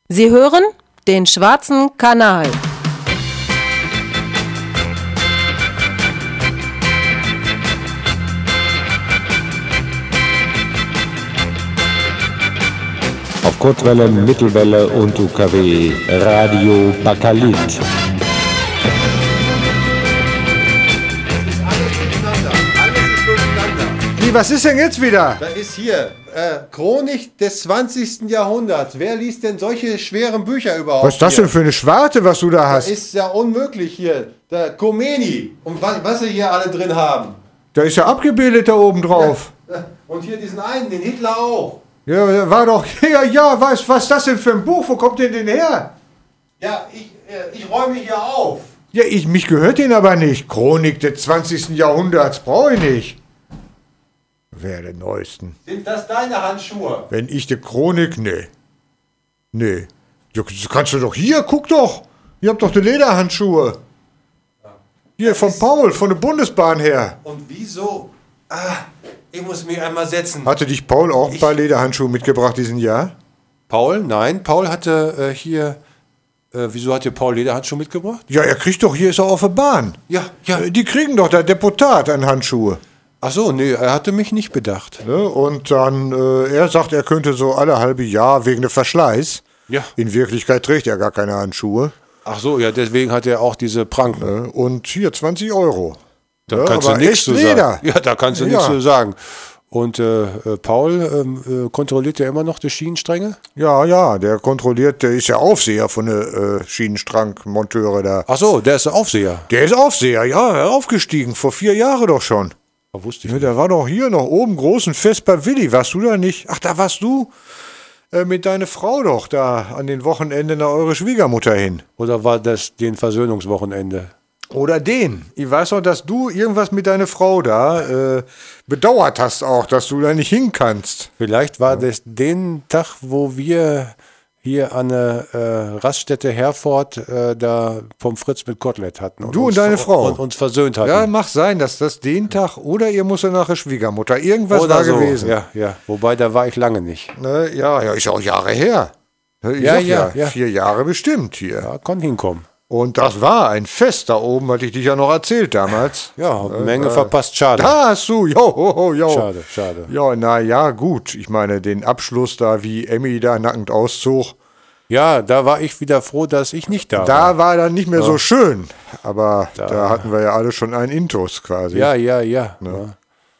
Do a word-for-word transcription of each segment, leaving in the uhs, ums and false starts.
Sie hören den Schwarzen Kanal. Auf Kurzwelle, Mittelwelle und U K W Radio Bakalit. Wie, was ist denn jetzt wieder? Da ist hier äh, Chronik des zwanzigsten Jahrhunderts. Wer liest denn solche schweren Bücher überhaupt? Was ist das hier? denn für eine Schwarte, was du da hast? Das ist ja unmöglich hier. Der Khomeini und was, was sie hier alle drin haben. Da ist ja abgebildet da oben drauf. Ja, und hier diesen einen, den Hitler auch. Ja, war doch, ja, ja, was, was ist das denn für ein Buch? Wo kommt denn den her? Ja, ich, äh, ich räume hier auf. Ja, ich, mich gehört den aber nicht. Chronik des zwanzigsten Jahrhunderts brauche ich nicht. Wer der Neuesten? Sind das deine Handschuhe? Wenn ich die Chronik, nee. Nee. Das kannst du doch hier, guck doch. Ihr habt doch die Lederhandschuhe. Hier, von Paul, von der Bundesbahn her. Und wieso? Ah, ich muss mich einmal setzen. Hatte dich Paul auch ein paar Lederhandschuhe mitgebracht diesen Jahr? Paul? Nein, Paul hatte äh, hier... Äh, wieso hat dir Paul Lederhandschuhe mitgebracht? Ja, er kriegt doch, hier ist er auf der Bahn. Ja, ja. Die kriegen doch da Deputat an Handschuhe. Ach so, nee, er hatte mich nicht bedacht. Ne? Und dann, äh, er sagt, er könnte so alle halbe Jahr wegen des Verschleiß. Ja. In Wirklichkeit trägt er gar keine Handschuhe. Ach so, ja, deswegen hat er auch diese Pranken. Ne? Und hier zwanzig Euro. Da ja, kannst du aber nichts echt zu Leder. sagen. Ja, da kannst du Ja. nichts zu sagen. Und äh, äh, Paul ähm, äh, kontrolliert ja immer noch die Schienenstränge? Ja, ja, der kontrolliert, der ist ja Aufseher von der äh, Schienenstrangmonteure da. Ach so, der ist der Aufseher. Der ist Aufseher, ja, aufgestiegen, vor vier Jahren doch schon. Oh, wusste ich Ja, nicht. der war doch hier noch oben großen Fest bei Willi, warst du da nicht? Ach, da warst du äh, mit deiner Frau doch da an den Wochenenden nach eure Schwiegermutter hin. Oder war das den Versöhnungswochenende? Oder den. Ich weiß noch, dass du irgendwas mit deiner Frau da äh, bedauert hast auch, dass du da nicht hin kannst. Vielleicht war das den Tag, wo wir hier an der äh, Raststätte Herford äh, da Pommes frites mit Kotelett hatten. Du und uns, deine Frau. Und uns versöhnt hatten. Ja, mag sein, dass das den Tag oder ihr musst ja nach der Schwiegermutter. Irgendwas Oder war so. gewesen. Ja, ja. Wobei, da war ich lange nicht. Ne, ja, ja, ist auch Jahre her. Ich Ja, sag ja, ja. Vier Jahre bestimmt hier. Ja, konnte hinkommen. Und das war ein Fest da oben, hatte ich dich ja noch erzählt damals. Ja, eine Menge verpasst. Schade. Da hast du, jo, jo, jo. Schade, schade. Ja, na ja, gut. Ich meine, den Abschluss da, wie Emmy da nackend auszog, Ja, da war ich wieder froh, dass ich nicht da, war. da war dann nicht mehr so schön. Aber da. Da. hatten wir ja alle schon einen Intus quasi. Ja, ja, ja. ja.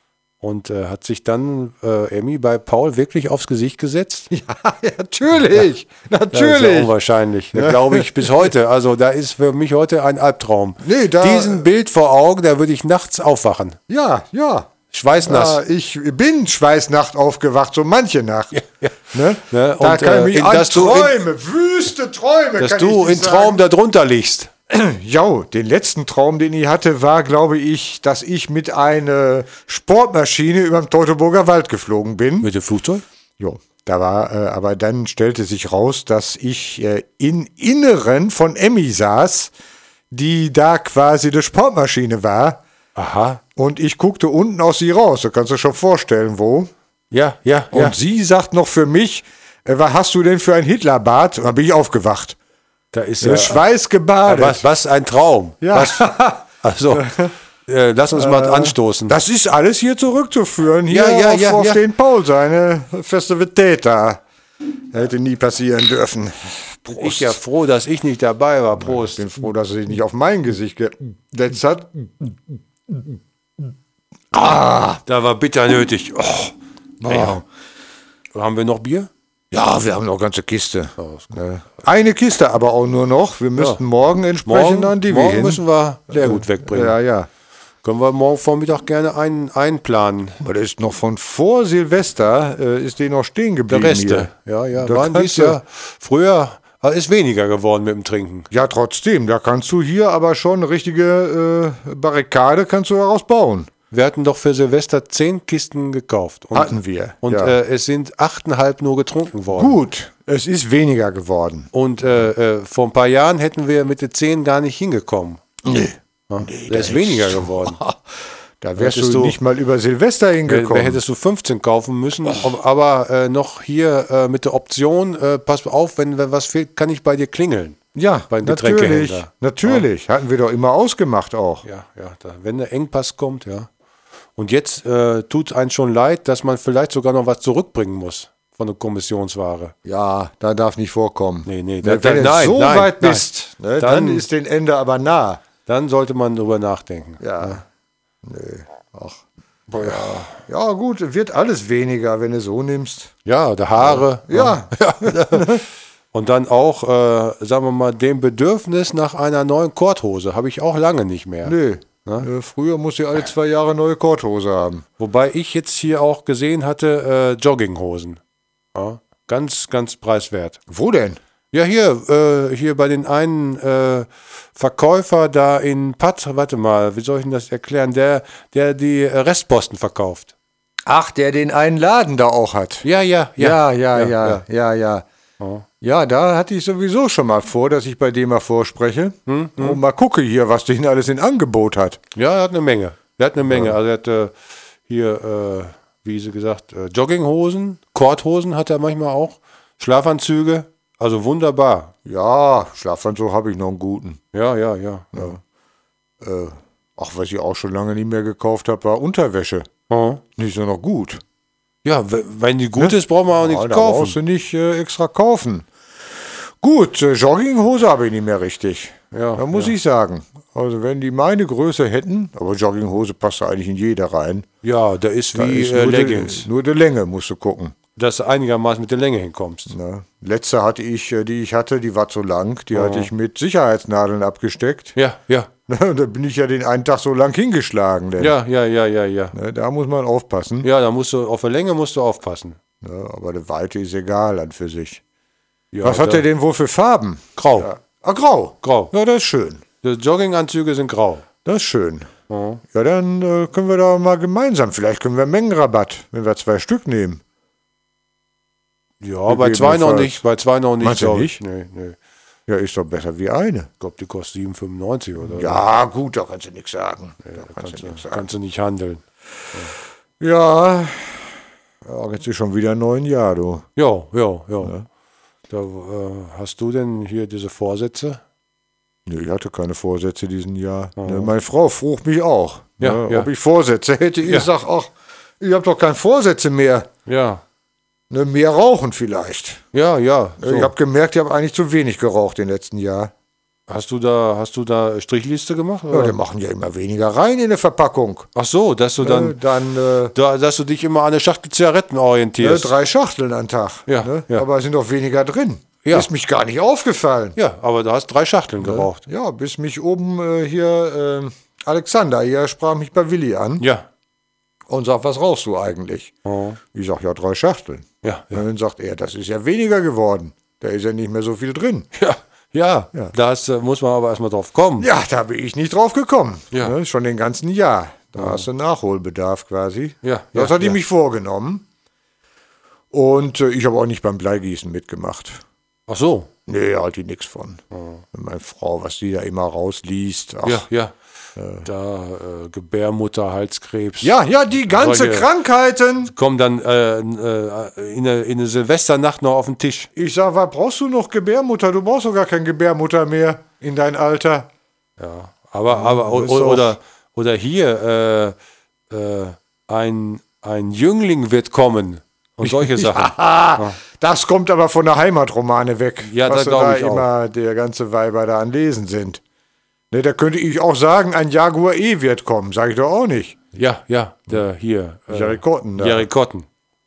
Und äh, hat sich dann äh, Emmy bei Paul wirklich aufs Gesicht gesetzt? Ja, natürlich. Das ist ja Natürlich. unwahrscheinlich. Das glaube ich bis heute. Also da ist für mich heute ein Albtraum. Nee, da- Diesen Bild vor Augen, da würde ich nachts aufwachen. Ja, ja. Schweißnass. Ja, ich bin Schweißnacht aufgewacht, so manche Nacht. Ne? Ne? Da Und, kann äh, ich mich in- an dass du in- Träume, wüste Träume. Dass kann du ich dir in Traum sagen. da drunter liegst. Ja, den letzten Traum, den ich hatte, war, glaube ich, dass ich mit einer Sportmaschine über den Teutoburger Wald geflogen bin. Mit dem Flugzeug? Jo, da war, äh, aber dann stellte sich raus, dass ich äh, in Inneren von Emmy saß, die da quasi die Sportmaschine war. Aha. Und ich guckte unten aus sie raus. Da kannst du dir schon vorstellen, wo. Ja, ja, Und ja. sie sagt noch für mich, äh, was hast du denn für ein Hitlerbart? Und dann bin ich aufgewacht. Da ist Ja, ja. schweißgebadet. Was, was ein Traum. Ja. Was, also, äh, lass uns mal anstoßen. Das ist alles hier zurückzuführen, hier Ja, ja, auf, ja, auf ja. den Paul, seine Festivität da. Hätte nie passieren dürfen. Prost. Ich ja froh, dass ich nicht dabei war. Prost. Ich bin froh, dass er sich nicht auf mein Gesicht gesetzt hat. Da war bitter nötig. Oh. Wow. Haben wir noch Bier? Ja, wir haben noch eine ganze Kiste. Ne? Eine Kiste aber auch nur noch. Wir müssten morgen entsprechend Morgen, an die morgen hin. müssen wir Leergut wegbringen. Ja, ja. Können wir morgen Vormittag gerne einen einplanen. Aber der ist noch von vor Silvester, äh, ist der noch stehen Der geblieben. Reste. Hier. Ja, ja. Da Waren kannst dies du- Jahr früher äh, ist weniger geworden mit dem Trinken. Ja, trotzdem, da kannst du hier aber schon eine richtige äh, Barrikade kannst du daraus bauen. Wir hatten doch für Silvester zehn Kisten gekauft. Und, Hatten wir, Und ja. äh, es sind achteinhalb nur getrunken worden. Gut, es ist weniger geworden. Und äh, äh, vor ein paar Jahren hätten wir mit den zehn gar nicht hingekommen. Nee. Ja, der ist weniger geworden. Da wärst Hättest du du- nicht mal über Silvester Wer, hingekommen. wer hättest du fünfzehn kaufen müssen, aber äh, noch hier äh, mit der Option, äh, pass auf, wenn, wenn was fehlt, kann ich bei dir klingeln. ja, beim natürlich. Getränkehändler. Natürlich. Hatten wir doch immer ausgemacht auch. Ja, ja, da, wenn der Engpass kommt, ja. Und jetzt äh, tut es einem schon leid, dass man vielleicht sogar noch was zurückbringen muss von der Kommissionsware. Ja, da darf nicht vorkommen. Nee, nee, Ne, da- wenn da- du nein, so nein, weit nein. bist, ne, Dann- dann, ist den Ende aber nah. Dann sollte man drüber nachdenken. Ja. Nee. Ach. Ja. Ja, gut, wird alles weniger, wenn du so nimmst. Ja, der Haare. Ja. Und dann auch, äh, sagen wir mal, dem Bedürfnis nach einer neuen Korthose habe ich auch lange nicht mehr. Nö. Äh, Früher musste ich alle zwei Jahre neue Korthose haben. Wobei ich jetzt hier auch gesehen hatte, äh, Jogginghosen. Ja, ganz, ganz preiswert. Wo denn? Ja, hier, äh, hier bei den einen äh, Verkäufer da in Patt, warte mal, wie soll ich denn das erklären, der, der die äh, Restposten verkauft. Ach, der den einen Laden da auch hat. Ja, ja, Ja, ja, ja, ja, ja. Oh. Ja, da hatte ich sowieso schon mal vor, dass ich bei dem mal vorspreche Hm, und mal gucke hier, was der alles in Angebot hat. Ja, er hat eine Menge. Er hat eine Menge. Also er hat äh, hier, äh, wie sie gesagt, äh, Jogginghosen, Korthosen hat er manchmal auch, Schlafanzüge, also wunderbar. Ja, Schlafanzug habe ich noch einen guten. Ja, ja, ja. ja. Äh, ach, was ich auch schon lange nicht mehr gekauft habe, war Unterwäsche. Oh. Nicht so noch gut. Ja, w- wenn die gut ist, brauchen wir auch Ja, nichts da brauchst kaufen. du nicht äh, extra kaufen. Gut, äh, Jogginghose habe ich nicht mehr richtig. Ja, da muss ja. ich sagen. Also wenn die meine Größe hätten, aber Jogginghose passt da eigentlich in jeder rein. Ja, der ist Da wie ist äh, nur Leggings, Die, nur die Länge musst du gucken. dass du einigermaßen mit der Länge hinkommst. Ne? Letzte hatte ich, äh, die ich hatte, die war zu lang. Die Oh. hatte ich mit Sicherheitsnadeln abgesteckt. Ja, ja, Und da bin ich ja den einen Tag so lang hingeschlagen. Denn, ja, ja, ja, ja, ja. ne, da muss man aufpassen. Ja, da musst du, auf der Länge musst du aufpassen. Ne, aber die Weite ist egal an für sich. Ja, Was hat da- der denn wohl für Farben? Grau. Ja. Ah, grau. Grau. Ja, das ist schön. Die Jogginganzüge sind grau. Das ist schön. Oh. Ja, dann äh, können wir da mal gemeinsam, vielleicht können wir Mengenrabatt, wenn wir zwei Stück nehmen. Ja, bei zwei noch Gegebenenfalls. nicht. Bei zwei noch nicht. Meinst du glaub nicht? ich. Nee, nee. Ja, ist doch besser wie eine. Ich glaube, die kostet sieben fünfundneunzig oder Ja, gut, da kannst du nichts sagen. Da kannst kannst, du nichts du, sagen. kannst du nicht handeln. Ja, ja, jetzt ist schon wieder neun Jahre, du. Ja, ja, ja. Da, äh, hast du denn hier diese Vorsätze? Nee, ich hatte keine Vorsätze diesen Jahr. Ne, meine Frau frug mich auch, Ja, ne, ja. ob ich Vorsätze hätte. Ich Ja. sag, ach, ich hab doch keine Vorsätze mehr. Ja, Ne, mehr rauchen vielleicht. ja, ja. So. Ich habe gemerkt, ich habe eigentlich zu wenig geraucht im letzten Jahr. Hast du da, hast du da Strichliste gemacht? Ja, Oder? die machen ja immer weniger rein in der Verpackung. Ach so, dass du Dann, dann, dann äh, da, dass du dich immer an eine Schachtel Zigaretten ne, orientierst. drei Schachteln am Tag. Ja, ne? ja. Aber es sind doch weniger drin. Ja. Ist mich gar nicht aufgefallen. Ja, aber du hast drei Schachteln geraucht. Ja, bis mich oben äh, hier äh, Alexander hier sprach mich bei Willi an Ja. und sagt, was rauchst du eigentlich? Oh. Ich sag, ja, drei Schachteln. Ja, ja. Und dann sagt er, das ist ja weniger geworden. Da ist ja nicht mehr so viel drin. Ja, ja. Ja. Da hast, du- muss man aber erstmal drauf kommen. Ja, da bin ich nicht drauf gekommen. Ja. Ne, schon den ganzen Jahr. Da hast du Nachholbedarf quasi. Ja, Das ja, hatte ich ja. mich vorgenommen. Und äh, ich habe auch nicht beim Bleigießen mitgemacht. Ach so. Nee, halte ich nichts von. Meine Frau, was die da immer rausliest. Ach. Ja, ja. Da äh, Gebärmutter, Halskrebs. ja, ja, die ganze Solche- Krankheiten. Kommen dann äh, äh, in, eine, in eine Silvesternacht noch auf den Tisch. Ich sag, was brauchst du noch Gebärmutter? Du brauchst doch gar keine Gebärmutter mehr in dein Alter. Ja. Aber, aber o- ist o- doch- oder, oder hier, äh, äh, ein, ein Jüngling wird kommen. Und solche Sachen. Ah, das kommt aber von der Heimatromane weg. Ja, was da so glaub da ich auch. immer der ganze Weiber da an Lesen sind. Ne, da könnte ich auch sagen, ein Jaguar E wird kommen. Sag ich doch auch nicht. Ja, ja, der hier. Äh, Jerry Cotton da. Jerry Cotton.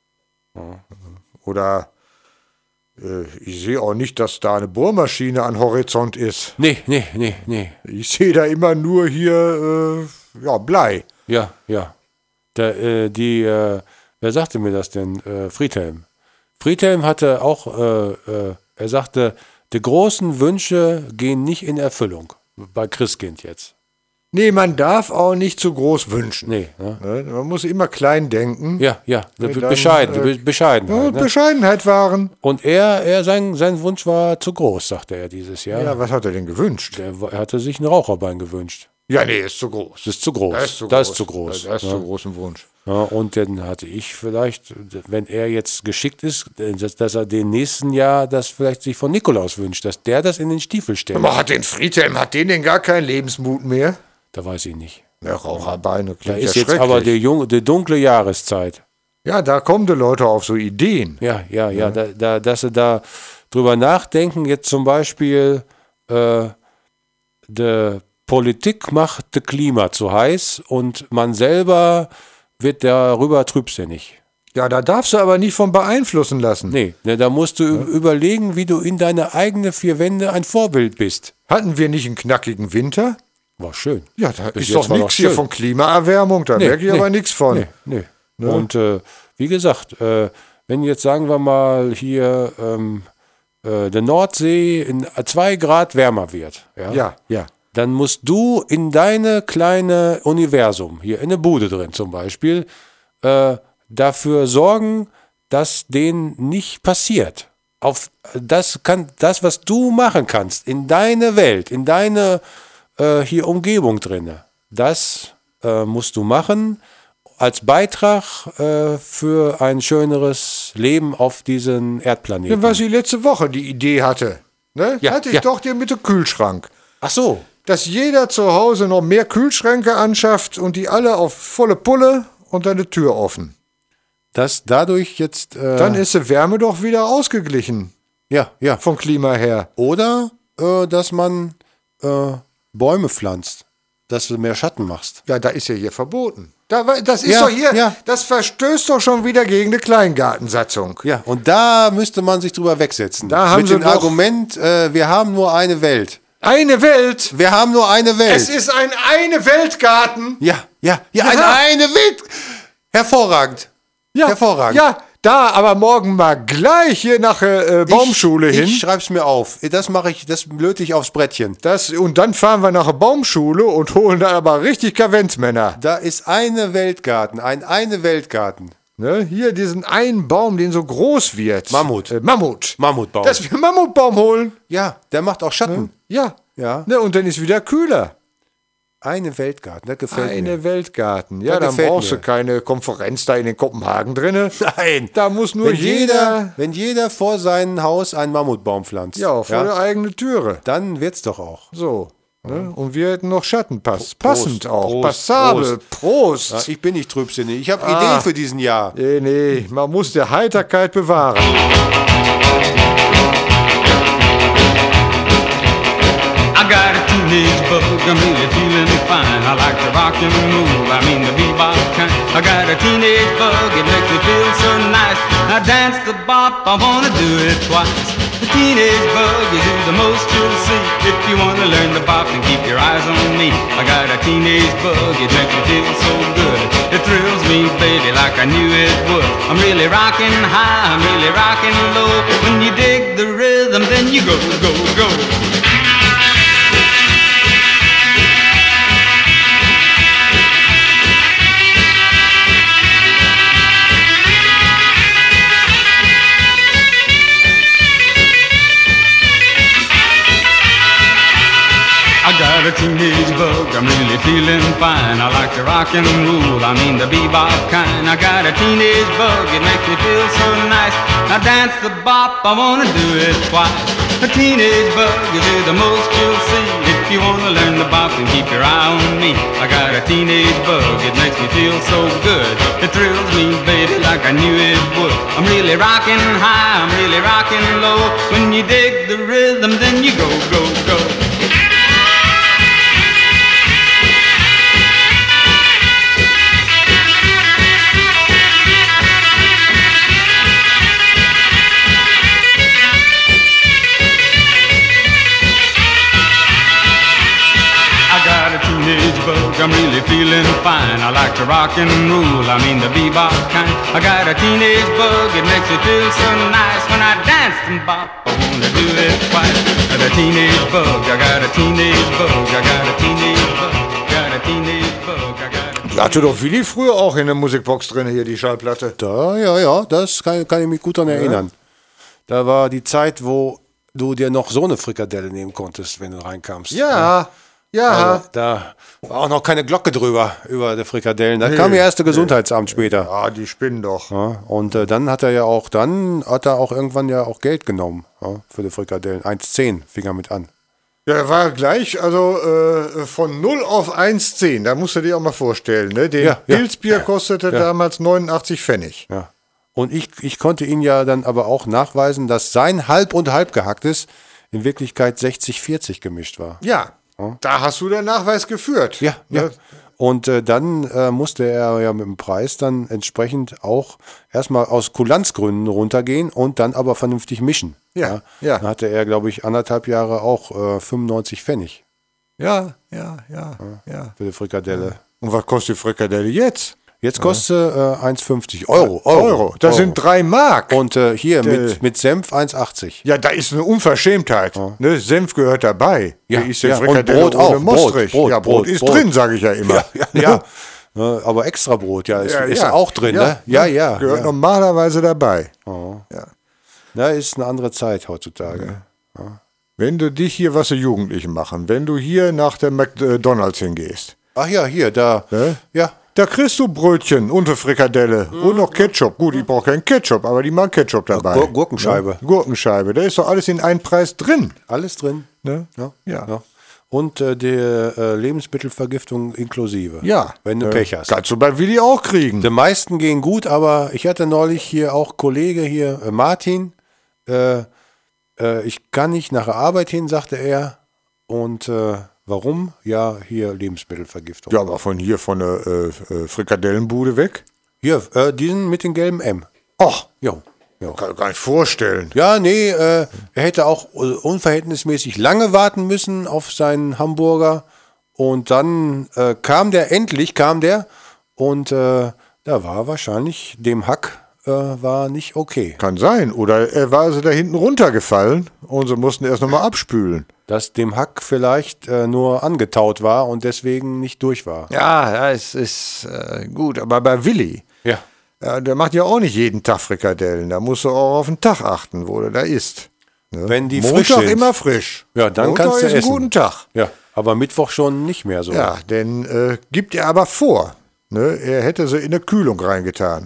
Oder äh, ich sehe auch nicht, dass da eine Bohrmaschine an Horizont ist. Nee, nee, nee, nee. Ich sehe da immer nur hier äh, ja, Blei. Ja, ja. Der, äh, die, äh, wer sagte mir das denn? Äh, Friedhelm. Friedhelm hatte auch, äh, äh, er sagte, die großen Wünsche gehen nicht in Erfüllung. Bei Christkind jetzt. Nee, man darf auch nicht zu groß wünschen. Nee, ne? Ne, man muss immer klein denken. Ja, ja, Nee, dann, bescheiden, äh, be Bescheidenheit. Ja, Ne? Bescheidenheit wahren. Und er, er sein, sein Wunsch war zu groß, sagte er dieses Jahr. Ja, was hat er denn gewünscht? Er, er hatte sich ein Raucherbein gewünscht. Ja, nee, ist zu groß. Das ist zu groß. Das ist zu Das groß. ist zu groß. Das ist Ja. zu groß ein Wunsch. Ja, und dann hatte ich vielleicht, wenn er jetzt geschickt ist, dass, dass er den nächsten Jahr das vielleicht sich von Nikolaus wünscht, dass der das in den Stiefel stellt. Aber hat den Friedhelm, hat den denn gar keinen Lebensmut mehr? Da weiß ich nicht. Ja, Raucherbeine Da klingt ist ja jetzt aber schrecklich. die, junge, die dunkle Jahreszeit. Ja, da kommen die Leute auf so Ideen. Ja, ja, ja, Da, da, dass sie da drüber nachdenken, jetzt zum Beispiel, äh, die Politik macht das Klima zu heiß und man selber wird darüber trübsinnig. Ja, da darfst du aber nicht von beeinflussen lassen. Nee, ne, da musst du ü- überlegen, wie du in deine eigene vier Wände ein Vorbild bist. Hatten wir nicht einen knackigen Winter? War schön. Ja, da Bis ist jetzt doch war nichts doch hier schön. von Klimaerwärmung, da merke ich aber nichts von. Nee, nee. Und äh, wie gesagt, äh, wenn jetzt sagen wir mal hier ähm, äh, der Nordsee in zwei Grad wärmer wird, ja, Ja, ja. dann musst du in deine kleine Universum, hier in der Bude drin zum Beispiel, äh, dafür sorgen, dass denen nicht passiert. Auf das kann das, was du machen kannst, in deine Welt, in deine äh, hier Umgebung drin, das äh, musst du machen als Beitrag äh, für ein schöneres Leben auf diesem Erdplaneten. Was ich letzte Woche die Idee hatte, ne? Ja, hatte ich ja. doch dir mit dem Kühlschrank. Ach so. Dass jeder zu Hause noch mehr Kühlschränke anschafft und die alle auf volle Pulle und dann die Tür offen. Dass dadurch jetzt. Äh, Dann ist die Wärme doch wieder ausgeglichen ja, ja. vom Klima her. Oder äh, dass man äh, Bäume pflanzt, dass du mehr Schatten machst. Ja, da ist ja hier verboten. Da, wa- das ist Ja, doch hier, ja. das verstößt doch schon wieder gegen eine Kleingartensatzung. Ja, und da müsste man sich drüber wegsetzen. Da haben Mit sie dem doch- Argument, äh, wir haben nur eine Welt. Eine Welt! Wir haben nur eine Welt. Es ist ein eine Weltgarten! ja, ja, ja, Ja. Eine, eine Welt. Hervorragend. Ja, Hervorragend. Ja, da aber morgen mal gleich hier nach äh, Baumschule ich, hin. Ich schreib's mir auf. Das mache ich, das löte ich aufs Brettchen. Das, und dann fahren wir nach der Baumschule und holen da aber richtig Kavenzmänner. Da ist eine Weltgarten, ein eine Weltgarten. Ne? Hier diesen einen Baum, den so groß wird. Mammut. Äh, Mammut. Mammutbaum. Dass wir einen Mammutbaum holen. Ja, der macht auch Schatten. Ja. Ja. Ne? Und dann ist wieder kühler. Eine Weltgarten, das gefällt Eine mir. Weltgarten. Ja, Das dann gefällt brauchst mir. du keine Konferenz da in den Kopenhagen drinne. Nein. Da muss nur Wenn jeder, jeder, wenn jeder vor seinem Haus einen Mammutbaum pflanzt, ja, vor der eigenen Türe. dann wird's doch auch. So. Ne? Und wir hätten noch Schattenpass. Passend auch. Prost, Passabel. Prost. Ja, ich bin nicht trübsinnig. Ich habe Ah. Ideen für diesen Jahr. Nee, nee, man muss der Heiterkeit bewahren. I got a teenage bug, I'm really feeling fine. I like to rock and roll, I mean the bebop kind. I got a teenage bug, it makes me feel so nice. I dance the bop, I wanna do it twice. The teenage bug, you do the most you'll see. If you wanna learn the bop, then keep your eyes on me. I got a teenage bug, it makes me feel so good. It thrills me, baby, like I knew it would. I'm really rocking high, I'm really rocking low. When you dig the rhythm, then you go, go, go. I got a teenage bug, I'm really feeling fine. I like to rock and roll, I mean the bebop kind. I got a teenage bug, it makes me feel so nice. I dance the bop, I wanna do it twice. A teenage bug, you do the most you'll see. If you wanna learn the bop, then keep your eye on me. I got a teenage bug, it makes me feel so good. It thrills me, baby, like I knew it would. I'm really rocking high, I'm really rocking low. When you dig the rhythm, then you go, go, go. Bug, I'm really feeling fine. I like to rock and roll, I mean the bebop kind. I got a teenage bug, it makes me feel so nice. When I dance and bop, I wanna do it twice. Got a teenage bug, I got a teenage bug, I got a teenage bug, got a teenage bug, I got a Die hatte doch Willi früher auch in der Musikbox drin, hier die Schallplatte. Da, ja, ja, das kann, kann ich mich gut daran erinnern. Da war die Zeit, wo du dir noch so eine Frikadelle nehmen konntest, wenn du reinkamst. Ja. Ja. Also, da war auch noch keine Glocke drüber, über die Frikadellen. Da kam ja erst der Gesundheitsamt später. Ja, die spinnen doch. Ja, und äh, dann hat er ja auch, dann hat er auch irgendwann ja auch Geld genommen, ja, für die Frikadellen. eins zehn fing er mit an. Ja, er war gleich, also äh, von null auf eins zehn, da musst du dir auch mal vorstellen, ne? Den Ja, ja. Pilzbier kostete damals neunundachtzig Pfennig. Ja. Und ich, ich konnte ihn ja dann aber auch nachweisen, dass sein halb und halb gehacktes in Wirklichkeit sechzig vierzig gemischt war. Ja, da hast du den Nachweis geführt. Ja, ja. Ne? Und äh, dann äh, musste er ja mit dem Preis dann entsprechend auch erstmal aus Kulanzgründen runtergehen und dann aber vernünftig mischen. Ja, ja. Dann hatte er, glaube ich, anderthalb Jahre auch äh, fünfundneunzig Pfennig Ja, ja, ja, ja. für die Frikadelle. Und was kostet die Frikadelle jetzt? Jetzt kostet äh, eins fünfzig Euro. Euro. Euro. Das sind drei Mark. Und äh, hier Der- mit, mit Senf eins achtzig. Ja, da ist eine Unverschämtheit. Ne? Senf gehört dabei. Ja, Wie ist denn ja, und Frikadelle Brot ohne auch. Brot, Mostrich? Brot, ja, Brot, Brot, ist Brot. drin, sage ich ja immer. Ja, ja, ja. Ja, aber extra Brot, ja, ist, Ja, ist ja. auch drin, ne? Ja, ja. Gehört ja. normalerweise dabei. Na, ist eine andere Zeit heutzutage. Wenn du dich hier, was die Jugendlichen machen, wenn du hier nach der McDonalds hingehst, Ach ja, hier, da. Ne? Ja. da kriegst du Brötchen und eine Frikadelle und noch Ketchup. Gut, ich brauche keinen Ketchup, aber die machen Ketchup dabei. Gur- Gurkenscheibe. Ne? Gurkenscheibe, da ist doch alles in einen Preis drin. Alles drin. Ne? Ja. Ja. ja. Und äh, die äh, Lebensmittelvergiftung inklusive. Ja. Wenn du Ne? Pech hast. Kannst du bei Willi auch kriegen. Die meisten gehen gut, aber ich hatte neulich hier auch Kollege hier, äh, Martin. Äh, äh, ich kann nicht nach der Arbeit hin, sagte er. Und äh, warum? Ja, hier Lebensmittelvergiftung. Ja, aber von hier, von der äh, äh, Frikadellenbude weg? Hier, äh, diesen mit dem gelben M. Ach, Jo. Jo. kann ich gar nicht vorstellen. Ja, nee, äh, er hätte auch äh, unverhältnismäßig lange warten müssen auf seinen Hamburger. Und dann äh, kam der, endlich kam der. Und äh, da war wahrscheinlich dem Hack äh, war nicht okay. Kann sein. Oder er war also da hinten runtergefallen und sie mussten erst nochmal abspülen. Dass dem Hack vielleicht äh, nur angetaut war und deswegen nicht durch war. Ja, ja, es ist äh, gut. Aber bei Willi, Ja. ja, der macht ja auch nicht jeden Tag Frikadellen. Da musst du auch auf den Tag achten, wo der da isst. Ne? Wenn die Montag frisch sind. immer frisch. Ja, dann Montag kannst du ist ein essen. guten Tag. Ja, aber Mittwoch schon nicht mehr so. Ja, denn äh, gibt er aber vor. Ne? Er hätte sie in eine Kühlung reingetan.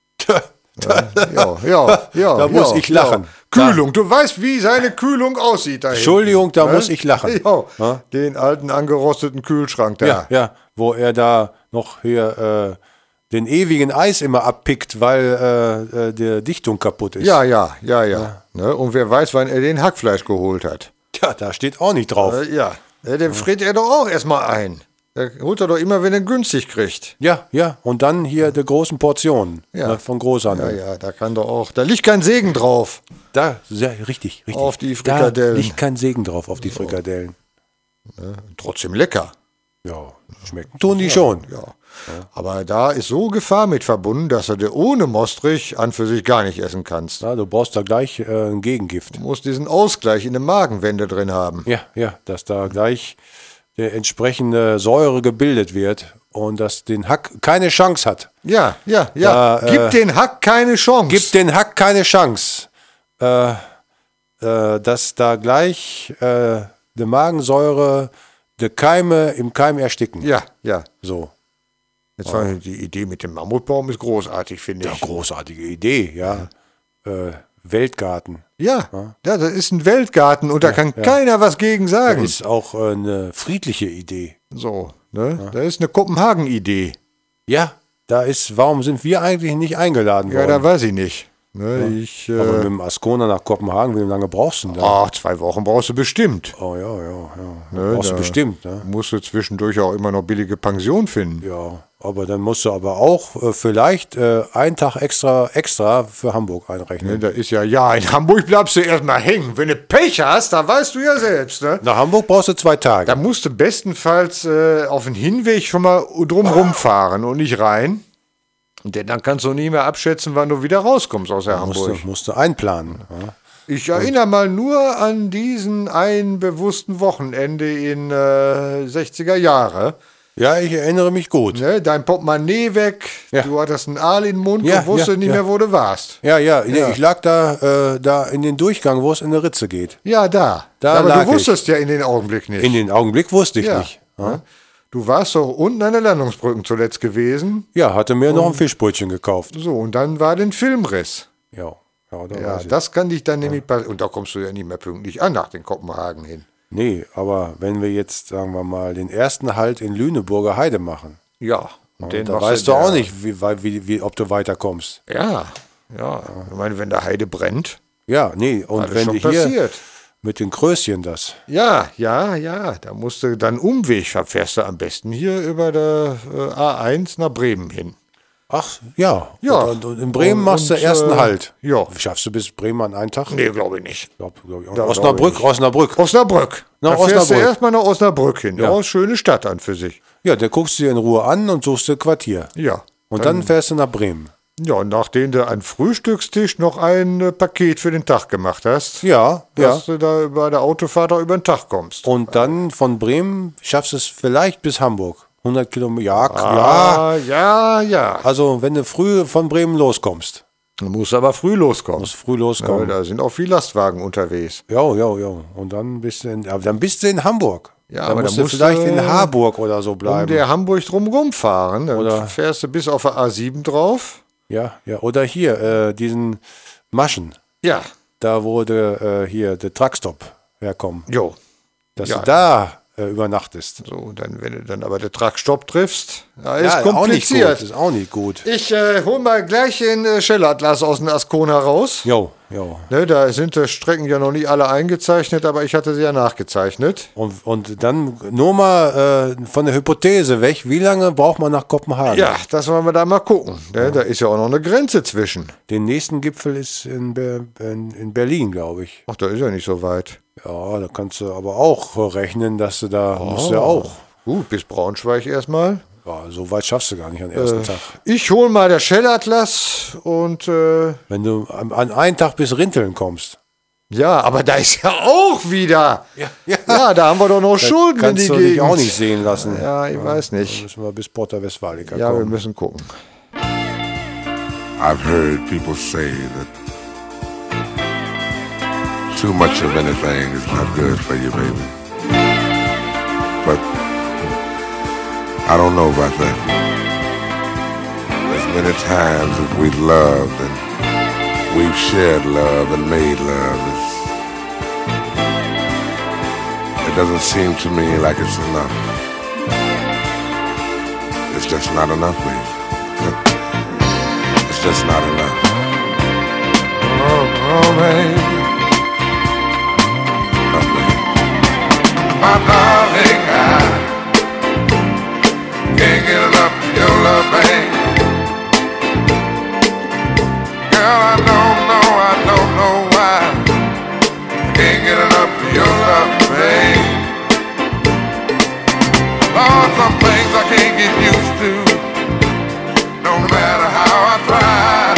Ja, ja, ja. Da muss ja, ich lachen. Ja. Kühlung, du weißt, wie seine Kühlung aussieht da hinten, Entschuldigung, da ne? muss ich lachen. Ja, Ja. den alten angerosteten Kühlschrank da. Ja, ja, wo er da noch hier äh, den ewigen Eis immer abpickt, weil äh, äh, die Dichtung kaputt ist. Ja, ja, ja, ja. Ne? Und wer weiß, wann er den Hackfleisch geholt hat. Tja, da steht auch nicht drauf. Äh, ja, ja den friert er doch auch erstmal ein. Der holt er doch immer, wenn er günstig kriegt. Ja, ja, und dann hier die großen Portionen Ja. ne, von Ja, Großhandel. ja, da kann doch auch, da liegt kein Segen drauf. Da, sehr, richtig, richtig. Auf die Frikadellen. Da liegt kein Segen drauf auf die Frikadellen. Trotzdem lecker. Ja, schmecken tun die schon. Ja. Aber da ist so Gefahr mit verbunden, dass du dir ohne Mostrich an für sich gar nicht essen kannst. Ja, du brauchst da gleich äh, ein Gegengift. Du musst diesen Ausgleich in der Magenwände drin haben. Ja, ja, dass da gleich die entsprechende Säure gebildet wird und dass den Hack keine Chance hat. Ja, ja, ja. Da, äh, Gib den Hack keine Chance. Gibt den Hack keine Chance, äh, äh, dass da gleich äh, die Magensäure die Keime im Keim ersticken. Ja, ja. So. Jetzt war die Idee mit dem Mammutbaum ist großartig, finde Ja, ich. großartige Idee, ja. Äh, Weltgarten. Ja, ja, das ist ein Weltgarten und da kann keiner was gegen Das sagen. ist auch äh, eine friedliche Idee. So, ne? Das ist eine Kopenhagen-Idee. Ja, da ist, warum sind wir eigentlich nicht eingeladen Ja, worden? da weiß ich nicht. Ne, ich, Aber mit äh, dem Ascona nach Kopenhagen, wie lange brauchst du denn da? ach, zwei Wochen brauchst du bestimmt. Oh ja, ja, ja. Ne, brauchst du da bestimmt, ne? Musst du zwischendurch auch immer noch billige Pension finden. Ja, aber dann musst du aber auch äh, vielleicht äh, einen Tag extra extra für Hamburg einrechnen. Ne, da ist ja, ja, in Hamburg bleibst du erstmal hängen. Wenn du Pech hast, da weißt du ja selbst, ne? Nach Hamburg brauchst du zwei Tage. Da musst du bestenfalls äh, auf den Hinweg schon mal drumrum fahren und nicht rein. Denn dann kannst du nie mehr abschätzen, wann du wieder rauskommst aus der musst, Hamburg. du, musst du einplanen. Ja. Ich erinnere mal nur an diesen einen bewussten Wochenende in äh, sechziger Jahre. Ja, ich erinnere mich gut. Ne? Dein Portemonnaie weg, Ja. du hattest einen Aal in den Mund Ja, und wusstest ja, nicht ja. mehr, wo du warst. Ja, ja, nee, Ja. ich lag da, äh, da in den Durchgang, wo es in eine Ritze geht. Ja, da. Da Aber lag du wusstest ja in den Augenblick nicht. In den Augenblick wusste ich ja. nicht. Ja. Du warst doch unten an der Landungsbrücken zuletzt gewesen. Ja, hatte mir noch ein Fischbrötchen gekauft. So, und dann war den Filmriss. Ja, ja, da Ja, weiß ich. das kann dich dann nämlich passieren. Und da kommst du ja nicht mehr pünktlich an nach den Kopenhagen hin. Nee, aber wenn wir jetzt, sagen wir mal, den ersten Halt in Lüneburger Heide machen, Ja. Und den da machst weißt du ja- auch nicht, wie, wie, wie, ob du weiterkommst. Ja, ja. Ich meine, wenn der Heide brennt, Ja, nee, und alles wenn schon du hier passiert. mit den Kröschen das. Ja, ja, ja. Da musst du dann Umweg, fährst du am besten hier über der äh, A eins nach Bremen hin. Ach, ja. Ja. Und, und in Bremen Und- machst du und, ersten äh, Halt. ja. Schaffst du bis Bremen an einen Tag? Nee, glaube ich nicht. Glaub, glaub ich. auch. Da Osnabrück, glaub ich nicht. Osnabrück. Osnabrück. Nach da fährst Osnabrück. du erstmal nach Osnabrück hin. Ja. Ja, schöne Stadt an für sich. Ja, der guckst du dir in Ruhe an und suchst dir Quartier. Ja. Und dann, fährst du nach Bremen. Ja, und nachdem du an Frühstückstisch noch ein äh, Paket für den Tag gemacht hast, Ja, ja. dass du da bei der Autofahrt auch über den Tag kommst. Und dann von Bremen schaffst du es vielleicht bis Hamburg. hundert Kilometer. Ja, ja. Ah, ja, ja. Also, wenn du früh von Bremen loskommst. Du musst aber früh loskommen. Musst früh Ja, loskommen. da sind auch viele Lastwagen unterwegs. Ja, ja, ja. Und dann bist du in, aber dann bist du in Hamburg. Ja, dann aber musst da du musst vielleicht du in Harburg oder so Um bleiben. der Hamburg drumherum fahren. Dann Oder- fährst du bis auf der A sieben drauf. Ja, ja. Oder hier, äh, diesen Maschen. Ja. Da wo der, äh, hier der Truckstop herkommen. Jo. Dass Ja. du da äh, übernachtest. So, dann, wenn du dann aber den Truckstopp triffst, ja, ist Ja, auch nicht gut. kompliziert. Ist auch nicht gut. Ich äh, hol mal gleich den äh, Schellatlas aus dem Ascona raus. Jo, jo. Ne, da sind die Strecken ja noch nicht alle eingezeichnet, aber ich hatte sie ja nachgezeichnet. Und, und dann nur mal äh, von der Hypothese weg, wie lange braucht man nach Kopenhagen? Ja, das wollen wir da mal gucken. Ne? Da ist ja auch noch eine Grenze zwischen. Den nächsten Gipfel ist in, Ber in, in Berlin, glaube ich. Ach, da ist ja nicht so weit. Ja, da kannst du aber auch rechnen, dass du da musst du Oh. ja auch. Gut, bis Braunschweig erstmal. Ja, so weit schaffst du gar nicht am ersten Tag. Ich hol mal der Schellatlas und äh, Wenn du an, an einen Tag bis Rinteln kommst, ja, aber da ist ja auch wieder. Ja, ja. Ja, da haben wir doch noch Schulden in kannst die du dich Gegend. auch nicht sehen lassen. Ja, ich weiß Dann nicht. müssen wir bis Porta Westfalica Ja, wir kommen. müssen gucken. I've heard people say that too much of anything is not good for you, baby. But I don't know about that. As many times as we've loved and we've shared love and made love, it's, it doesn't seem to me like it's enough. It's just not enough, baby. It's just not enough. Oh, oh, baby. My darling, I can't get enough of your love, babe. Girl, I don't know, I don't know why I can't get enough of your love, babe. Lord, some things I can't get used to, no matter how I try.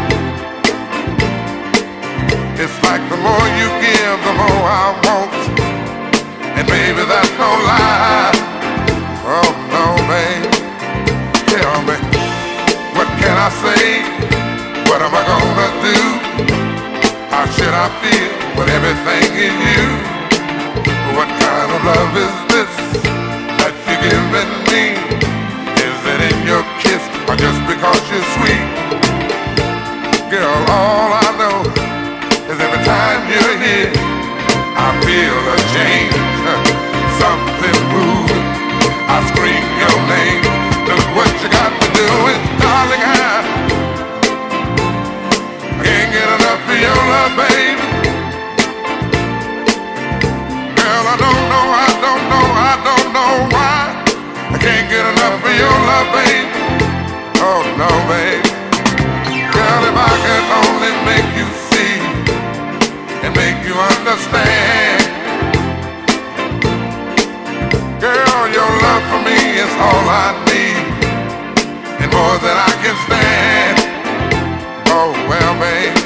It's like the more you give, the more I want. And baby, that's no lie. Oh no, babe. Tell me, what can I say? What am I gonna do? How should I feel when everything is you? What kind of love is this that you're giving me? Is it in your kiss or just because you're sweet? Girl, all I know is every time you're here, I feel a change, something moving. I scream your name. Look what you got to do is, darling, I can't get enough of your love, baby. Girl, I don't know, I don't know, I don't know why I can't get enough of your love, baby. Oh no, baby. Girl, if I could only make you see and make you understand. Girl, your love for me is all I need, and more than I can stand. Oh, well, babe,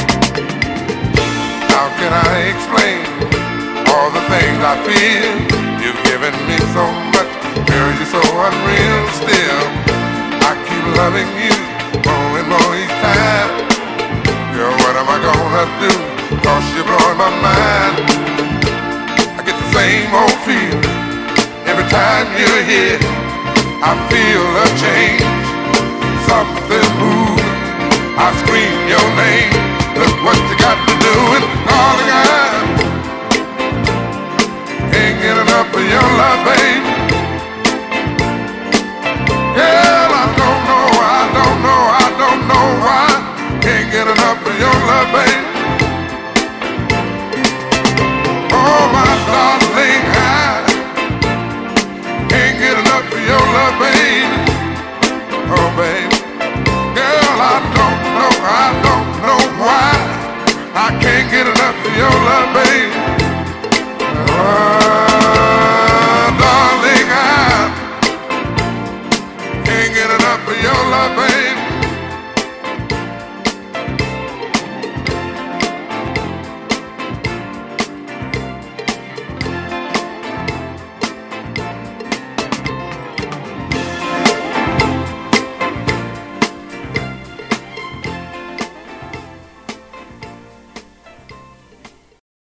how can I explain all the things I feel? You've given me so much, girl, you're so unreal still. I keep loving you more and more each time. Girl, what am I gonna do? Cause you're blowing my mind. I get the same old feeling every time you're here. I feel a change, something moving. I scream your name. Look what you got to do. And darling, I can't get enough of your love, baby. Girl, I don't know, I don't know, I don't know why. Can't get enough of your love, baby.